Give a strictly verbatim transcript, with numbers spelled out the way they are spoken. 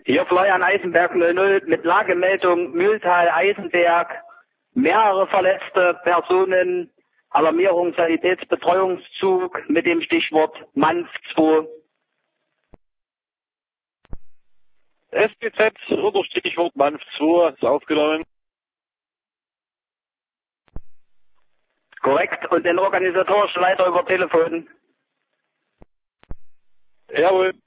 Hier Florian Eisenberg null null mit Lagemeldung Mühltal Eisenberg. Mehrere verletzte Personen. Alarmierung Sanitätsbetreuungszug mit dem Stichwort Manf zwei. S B Z unter Stichwort Manf zwei ist aufgenommen. Korrekt. Und den organisatorischen Leiter über Telefon. Jawohl.